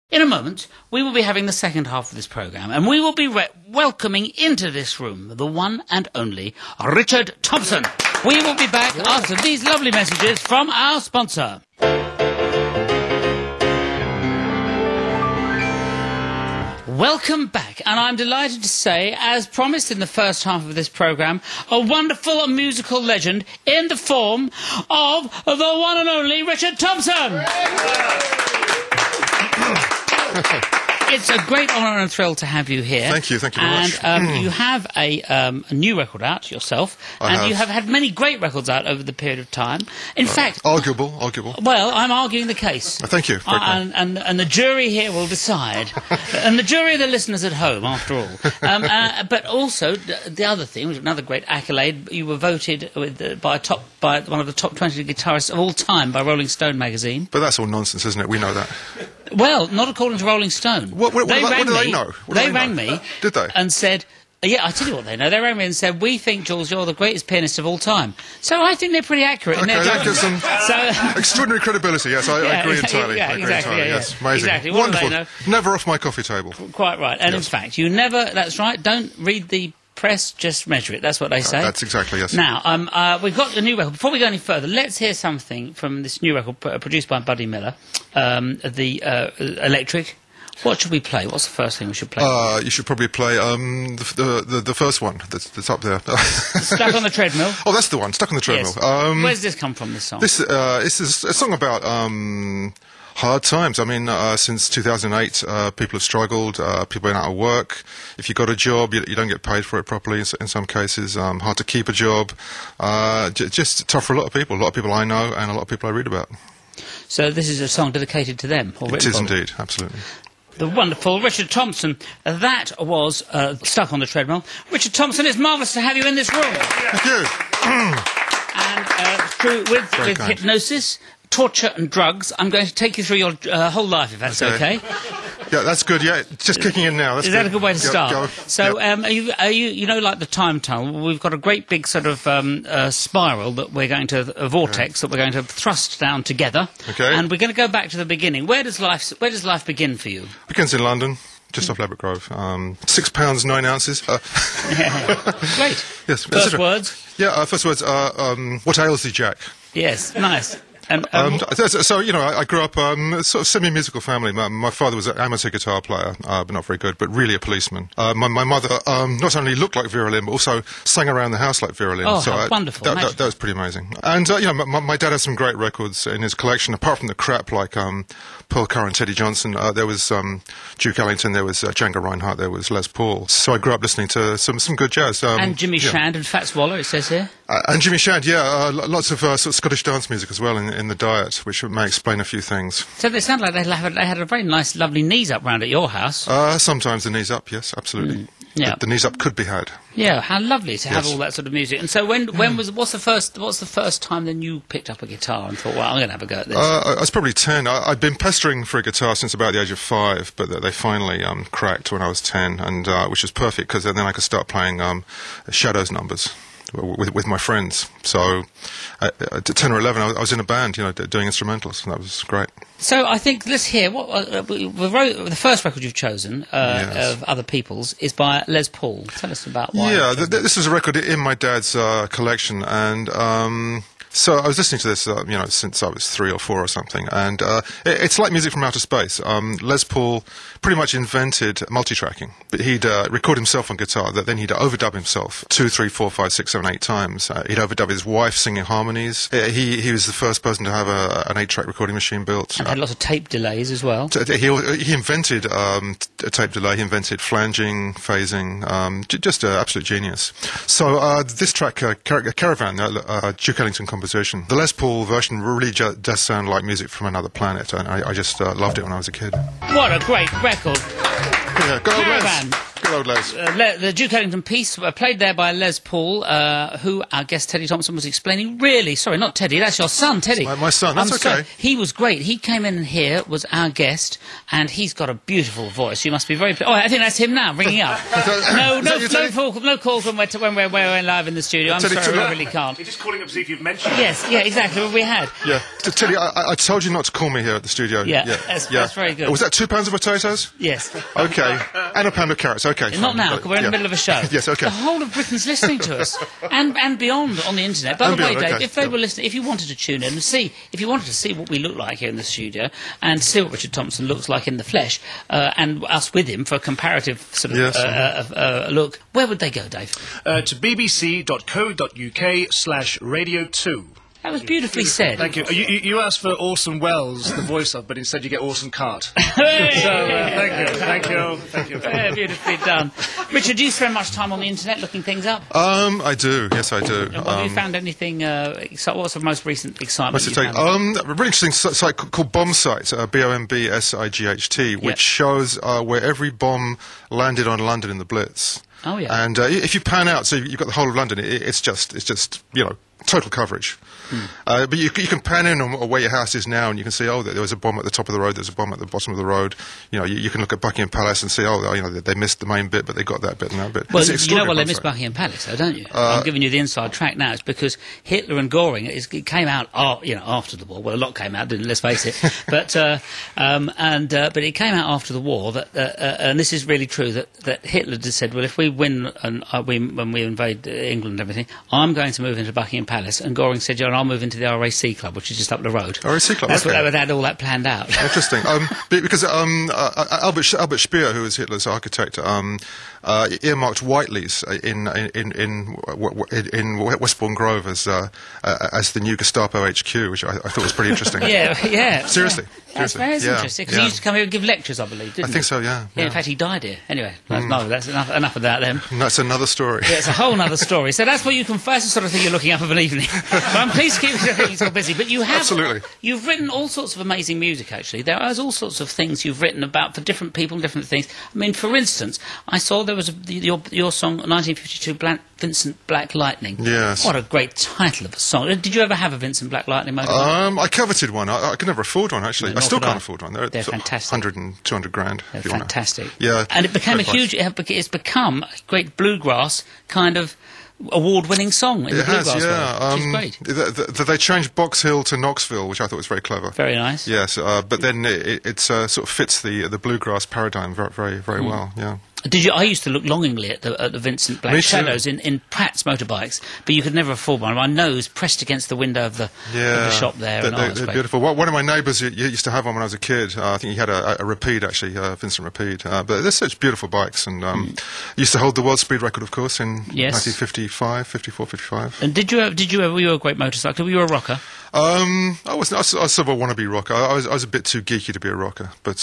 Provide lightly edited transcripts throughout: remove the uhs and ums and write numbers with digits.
In a moment, we will be having the second half of this programme, and we will be welcoming into this room the one and only Richard Thompson. We will be back after these lovely messages from our sponsor. Welcome back, and I'm delighted to say, as promised in the first half of this programme, a wonderful musical legend in the form of the one and only Richard Thompson. It's a great honour and thrill to have you here. Thank you very much. And you have a new record out yourself, you have had many great records out over the period of time. In fact... Arguable. Well, I'm arguing the case. Thank you. And the jury here will decide. And the jury are the listeners at home, after all. But also, the other thing, another great accolade, you were voted by one of the top 20 guitarists of all time by Rolling Stone magazine. But that's all nonsense, isn't it? We know that. Well, not according to Rolling Stone. What do they know? They rang me. Did they? And said, yeah, I tell you what they know. They rang me and said, we think, Jules, you're the greatest pianist of all time. So I think they're pretty accurate in their judgment. That gives them extraordinary credibility, yes, I agree entirely. Yeah, exactly. Yes, amazing. Exactly. What wonderful. do they know? Never off my coffee table. Quite right. And in fact, you never, that's right, don't read the press, just measure it. That's what they say. That's exactly, yes. Now, we've got a new record. Before we go any further, let's hear something from this new record produced by Buddy Miller, the Electric. What should we play? What's the first thing we should play? You should probably play the first one that's up there. Stuck on the Treadmill. Oh, that's the one. Stuck on the Treadmill. Yes. Where's this come from? This song. This is a song about hard times. I mean, since 2008, people have struggled. People are out of work. If you got a job, you don't get paid for it properly. In some cases, hard to keep a job. Just tough for a lot of people. A lot of people I know, and a lot of people I read about. So this is a song dedicated to them, or it is indeed, absolutely. The wonderful Richard Thompson. That was Stuck on the Treadmill. Richard Thompson, it's marvellous to have you in this room. Thank you. And with hypnosis, torture and drugs, I'm going to take you through your whole life, if that's okay. Yeah, that's good. Yeah, just kicking in now. Is that a good way to start? Go. So, are you know, like the time tunnel? We've got a great big sort of spiral that we're going to a vortex that we're going to thrust down together. Okay. And we're going to go back to the beginning. Where does life begin for you? Begins in London. Just off Ladbroke Grove. 6 pounds 9 ounces. Great. Yes. First words. Yeah. First words. What ails thee, Jack? Yes. Nice. So, you know, I grew up sort of semi-musical family. My father was an amateur guitar player, but not very good, but really a policeman. My mother not only looked like Vera Lynn, but also sang around the house like Vera Lynn. Oh, so how wonderful. That was pretty amazing. And, you know, my dad had some great records in his collection, apart from the crap like Pearl Curran, Teddy Johnson. There was Duke Ellington, there was Django Reinhardt, there was Les Paul. So I grew up listening to some good jazz. And Jimmy Shand and Fats Waller, it says here. And Jimmy Shand, yeah. Lots of sort of Scottish dance music as well in the diet, which may explain a few things. So they sound like they had a very nice, lovely knees up round at your house. Sometimes the knees up, yes, absolutely. Yeah. The knees up could be had. Yeah, how lovely to have all that sort of music. And so what's the first time then you picked up a guitar and thought, well, I'm going to have a go at this? I was probably 10. I'd been pestering for a guitar since about the age of 5, but they finally cracked when I was 10, and which was perfect because then I could start playing Shadows numbers with my friends. So at 10 or 11, I was in a band, you know, doing instrumentals, and that was great. So I think let's hear the first record you've chosen of other people's is by Les Paul. Tell us about why. Yeah, this is a record in my dad's collection, and so I was listening to this, you know, since I was 3 or 4 or something, and it's like music from outer space. Les Paul pretty much invented multi-tracking, but he'd record himself on guitar, then he'd overdub himself 2, 3, 4, 5, 6, 7, 8 times. He'd overdub his wife singing harmonies. He was the first person to have an 8-track recording machine built. And had lots of tape delays as well. He invented a tape delay, he invented flanging, phasing, just an absolute genius. So this track, Caravan, Duke Ellington composition, the Les Paul version really does sound like music from another planet, and I just loved it when I was a kid. What a great record! Yeah, go Caravan. Les! Good old Les. The Duke Ellington piece played there by Les Paul, who our guest Teddy Thompson was explaining. Really, sorry, not Teddy, that's your son, Teddy. My son, that's okay. Sorry. He was great. He came in here, was our guest, and he's got a beautiful voice. You must be very... Oh, I think that's him now, ringing up. No calls when we're live in the studio. I'm sorry, we really can't. You're just calling up to see if you've mentioned it. Yes, yeah, exactly, what we had. Yeah. Teddy, I told you not to call me here at the studio. Yeah, that's very good. Was that 2 pounds of potatoes? Yes. Okay. And a pound of carrots. Okay. Not now, because we're in the middle of a show. Yes, okay. The whole of Britain's listening to us, and beyond on the internet. By the way, Dave, if they were listening, if you wanted to tune in and see, if you wanted to see what we look like here in the studio, and see what Richard Thompson looks like in the flesh, and us with him for a comparative sort of look, where would they go, Dave? To bbc.co.uk/radio2. That was beautifully said. Thank you. You asked for Orson Welles, the voice of, but instead you get Orson Cart. Hey! So, thank you. Yeah, beautifully done. Richard, do you spend much time on the internet looking things up? I do. Yes, I do. Have you found anything? What's the most recent excitement? A really interesting site called Bombsight, BOMBSIGHT, which shows where every bomb landed on London in the Blitz. Oh yeah. And if you pan out, so you've got the whole of London. It's just total coverage. But you can pan in on where your house is now, and you can see, there was a bomb at the top of the road, there's a bomb at the bottom of the road. You can look at Buckingham Palace and see, they missed the main bit, but they got that bit and that bit. Well, you know why they missed Buckingham Palace, though, don't you? I'm giving you the inside track now. It's because Hitler and Goring, it came out, after the war. Well, a lot came out, didn't it? Let's face it. But it came out after the war that, and this is really true, that Hitler just said, well, if we win and when we invade England and everything, I'm going to move into Buckingham Palace. And Goring said, I'll move into the RAC Club, which is just up the road. RAC Club, That's okay. what they had all that planned out. Interesting. Because Albert Speer, who was Hitler's architect, earmarked Whiteley's in Westbourne Grove as the new Gestapo HQ, which I thought was pretty interesting. yeah. Seriously. That's very interesting, because he used to come here and give lectures, I believe, didn't he? I think so, yeah. In fact, he died here. Anyway, that's enough of that then. That's another story. Yeah, it's a whole other story. So that's what you can... That's the sort of thing you're looking up of an evening. But I'm pleased to keep you so busy. But you have... Absolutely. You've written all sorts of amazing music, actually. There are all sorts of things you've written about for different people and different things. I mean, for instance, I saw there was your song, 1952, Vincent Black Lightning. Yes. What a great title of a song. Did you ever have a Vincent Black Lightning motorbike? I coveted one. I could never afford one, actually. I still can't afford one. They're fantastic. 100 and 200 grand. They're fantastic. Yeah. And it became it's become a great bluegrass kind of award-winning song in the bluegrass world, which is great. They changed Box Hill to Knoxville, which I thought was very clever. Very nice. Yes, but then it sort of fits the bluegrass paradigm very well. Yeah. I used to look longingly at the Vincent Black Shadows in Pratt's motorbikes, but you could never afford one. My nose pressed against the window of the shop there. They're beautiful. One of my neighbours used to have one when I was a kid. I think he had a Rapide, actually, Vincent Rapide. But they're such beautiful bikes, and used to hold the world speed record, of course, in 1954, 55. And were you a great motorcycler? Were you a rocker? I was sort of a wannabe rocker. I was a bit too geeky to be a rocker, but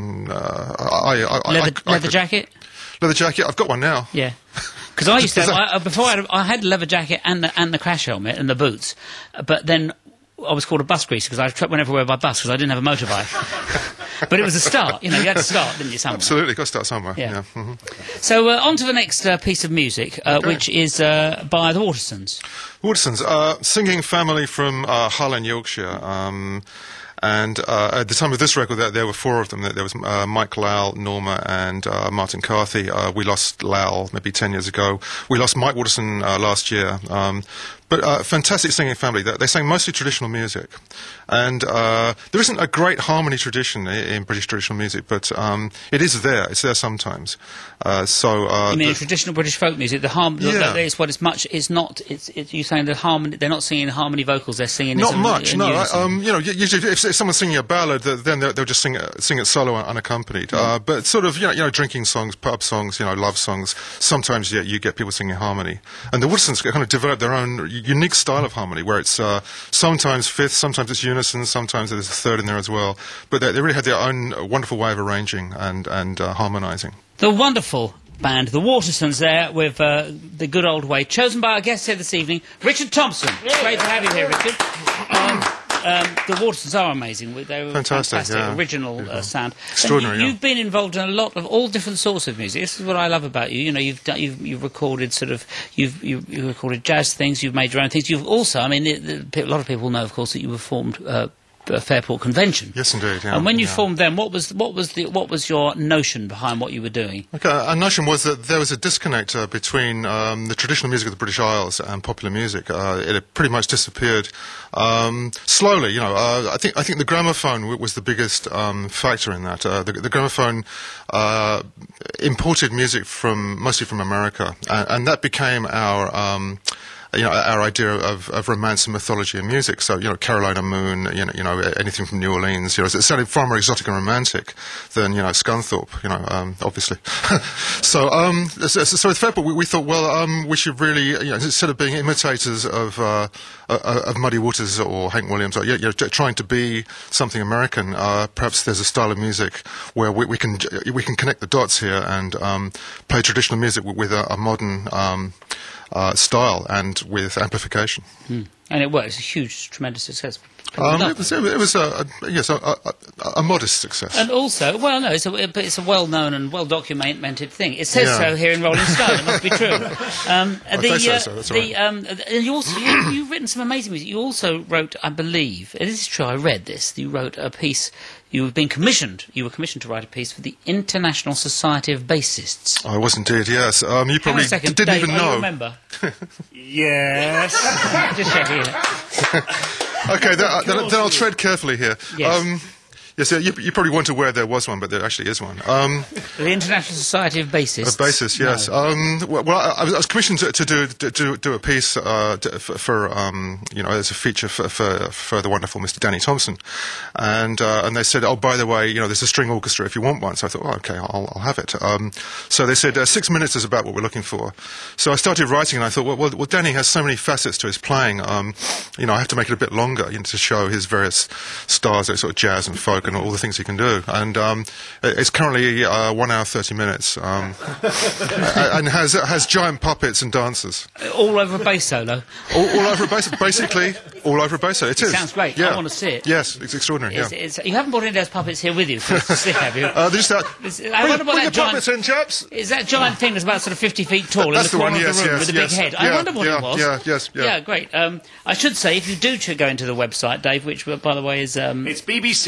leather jacket. Leather jacket. I've got one now. Yeah, because I used to I had a leather jacket and the crash helmet and the boots, but then I was called a bus greaser because I went everywhere by bus because I didn't have a motorbike. But it was a start. You had to start, didn't you? Somewhere. Absolutely, got to start somewhere. Yeah. Mm-hmm. So on to the next piece of music, which is by the Watersons. Watersons, singing family from Hull in Yorkshire. And at the time of this record, there were four of them. There was Mike Lowell, Norma, and Martin Carthy. We lost Lowell maybe 10 years ago. We lost Mike Waterson last year. But fantastic singing family. They sang mostly traditional music. And there isn't a great harmony tradition in British traditional music, but it is there. It's there sometimes. You mean traditional British folk music? It's what it's much. It's not. It's you saying the harmony. They're not singing harmony vocals. They're singing. Not much. No. Usually if someone's singing a ballad, then they'll just sing it solo unaccompanied. But sort of drinking songs, pub songs, love songs. Sometimes you get people singing harmony. And the Watersons kind of developed their own unique style of harmony, where it's sometimes fifth, sometimes it's unison, sometimes there's a third in there as well. But they really had their own wonderful way of arranging and harmonising. The wonderful band, the Watersons, there with the good old way, chosen by our guest here this evening, Richard Thompson. Great to have you here, Richard. The Watersons are amazing. They were Fantastic, yeah. original sound. Extraordinary, And yeah. you've been involved in a lot of all different sorts of music. This is what I love about you. You know, you've recorded you've recorded jazz things. You've made your own things. You've also, I mean, a lot of people know, of course, that you were formed. Fairport Convention. Yes, indeed. Yeah, and when you yeah. formed them, what was your notion behind what you were doing? Okay, our notion was that there was a disconnect between the traditional music of the British Isles and popular music. It had pretty much disappeared slowly. You know, I think the gramophone was the biggest factor in that. The gramophone imported music mostly from America, and that became our our idea of romance and mythology in music. So, Carolina Moon, anything from New Orleans, it sounded far more exotic and romantic than, Scunthorpe, obviously. So with Fairport, we thought, well, we should really, instead of being imitators of Muddy Waters or Hank Williams, trying to be something American, perhaps there's a style of music where we can connect the dots here and play traditional music with a modern style and with amplification. And it worked. It's a huge, tremendous success. It was a modest success. And also, it's a well-known and well-documented thing. It says so here in Rolling Stone. It must be true. They say so. That's right. And you've written some amazing music. You also wrote, I believe, and this is true. I read this. You wrote a piece. You were commissioned to write a piece for the International Society of Bassists. I was indeed. Yes. You probably didn't Dave, even know. You remember? Yes. Just checking it. Okay, then I'll tread carefully here. Yes. Yes, you probably weren't aware there was one, but there actually is one. The International Society of Bassists. Of bassists, yes. No. I was commissioned to do a piece for as a feature for the wonderful Mr. Danny Thompson, and they said, oh, by the way, there's a string orchestra if you want one. So I thought, oh, okay, I'll have it. So they said 6 minutes is about what we're looking for. So I started writing, and I thought, well, Danny has so many facets to his playing. I have to make it a bit longer to show his various styles, like sort of jazz and folk and all the things he can do. And it's currently 1 hour 30 minutes, and has giant puppets and dancers. All over a bass solo. All over a bass, basically all over a bass solo. It is. Sounds great. Yeah. I want to see it. Yes, it's extraordinary. You haven't brought any of those puppets here with you to see, have you? I wonder what that puppets in, chaps. Is that giant thing that's about sort of 50 feet tall That's in the corner one, of the room with a big head? I wonder what it was. Yeah, great. I should say, if you do go into the website, Dave, which, by the way, is... It's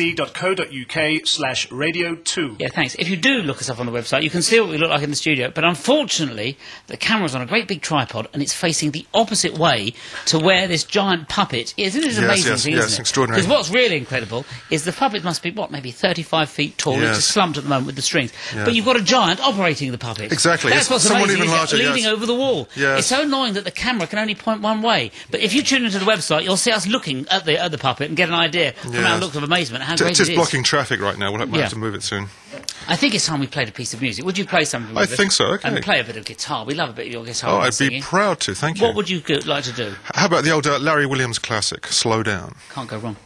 bbc.co.uk/radio2. Yeah, thanks. If you do look us up on the website, you can see what we look like in the studio, but unfortunately, the camera's on a great big tripod, and it's facing the opposite way to where this giant puppet is. Isn't it amazing thing, isn't it? Extraordinary. Because what's really incredible is the puppet must be, maybe 35 feet tall. Yes. It's just slumped at the moment with the strings. Yeah. But you've got a giant operating the puppet. Exactly. That's what's somewhat amazing, even larger, leaning over the wall. Yes. It's so annoying that the camera can only point one way. But if you tune into the website, you'll see us looking at the puppet and get an idea from our look of amazement how great it is. It's blocking traffic right now. We'll have to move it soon. I think it's time we played a piece of music. Would you play something with I think so, okay. And play a bit of guitar. We love a bit of your guitar. Oh, I'd singing. be proud to, thank you. What would you like to do? How about the old Larry Williams classic, Slow Down? Can't go wrong.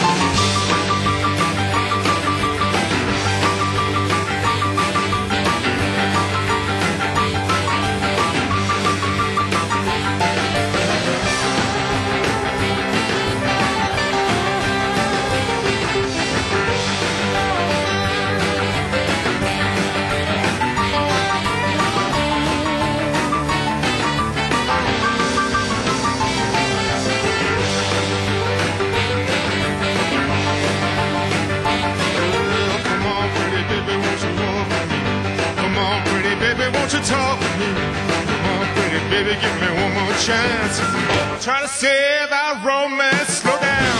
Talk with me. Come on, pretty baby, give me one more chance. Try to save our romance. Slow down.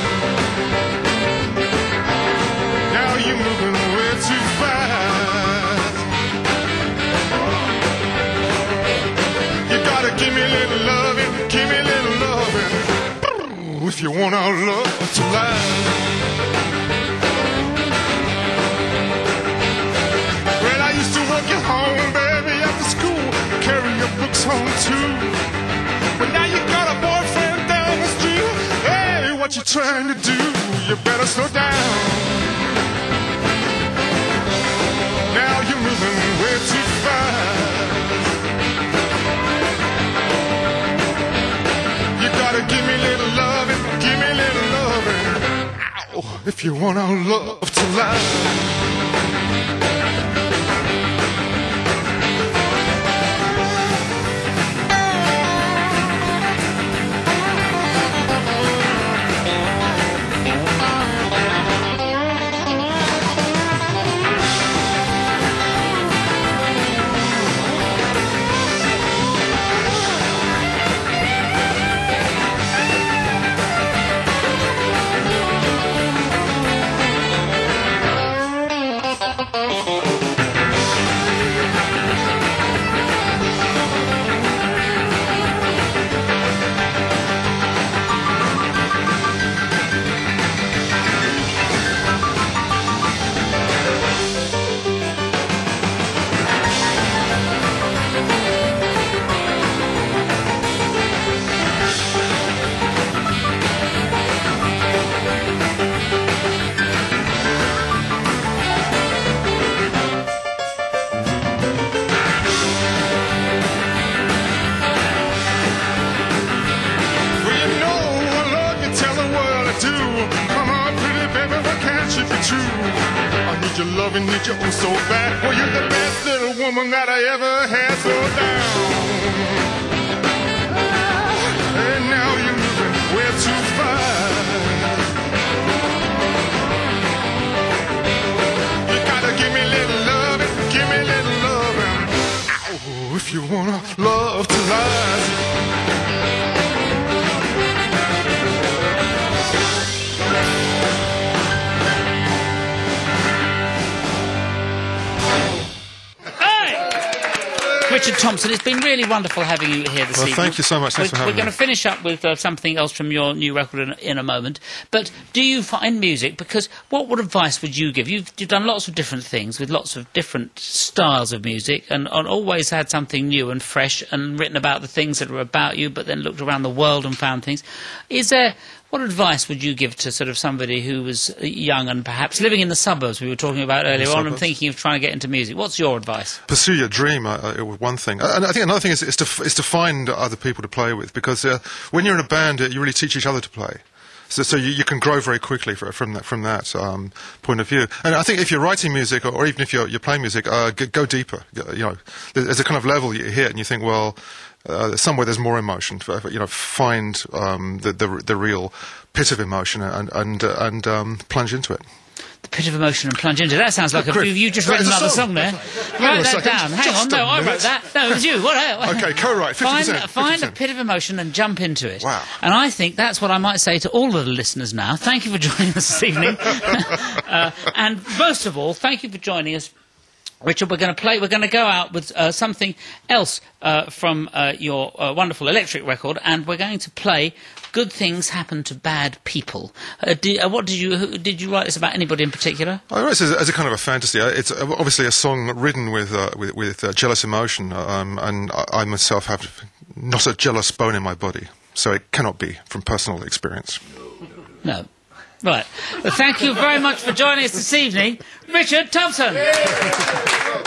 Now you're moving way too fast. You gotta give me a little loving, give me a little loving. If you want our love to last. Well, I used to work at home, baby. Books home too, but now you got a boyfriend down the street. Hey, what you trying to do? You better slow down. Now you're moving way too fast. You gotta give me a little loving, give me a little loving. if you want our love to last. Your loving, need you oh so bad. Well, you're the best little woman that I ever had, so down. And now you're moving way too fast. You gotta give me a little loving, give me a little loving. Ow, if you wanna love to last. Richard Thompson, it's been really wonderful having you here this evening. Thank you so much. Thanks for having me. We're going to finish up with something else from your new record in a moment. But do you find music, because what advice would you give? You've done lots of different things with lots of different styles of music and always had something new and fresh and written about the things that are about you, but then looked around the world and found things. What advice would you give to sort of somebody who was young and perhaps living in the suburbs we were talking about earlier on and thinking of trying to get into music? What's your advice? Pursue your dream, one thing. And I think another thing is to find other people to play with, because when you're in a band, you really teach each other to play. So you can grow very quickly from that point of view. And I think if you're writing music, or even if you're playing music, go deeper. There's a kind of level you hit and you think, well, somewhere there's more emotion. Find the real pit of emotion and plunge into it. The pit of emotion and plunge into it. That sounds like you've just written another song there. Write that down. Hang on, no, I wrote that. No, it was you. What? Okay, co-write. 50%. Find a pit of emotion and jump into it. Wow. And I think that's what I might say to all of the listeners now. Thank you for joining us this evening. And most of all, thank you for joining us. Richard, we're going to go out with something else from your wonderful Electric record, and we're going to play Good Things Happen to Bad People. Did you write this about anybody in particular? I wrote this as a kind of a fantasy. It's obviously a song written with jealous emotion, and I myself have not a jealous bone in my body, so it cannot be from personal experience. No. Right. Well, thank you very much for joining us this evening, Richard Thompson.